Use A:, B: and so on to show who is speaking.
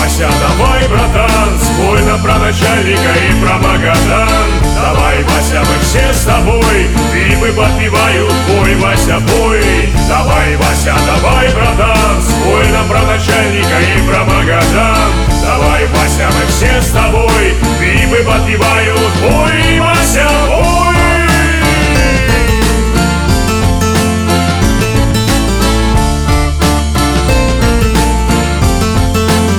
A: Вася, давай, братан, спой нам про начальника и про Магадан. Давай, Вася, мы все с тобой, фильмы подпевают, бой, Вася, бой. Давай, Вася, давай, братан, спой нам про начальника и про Магадан.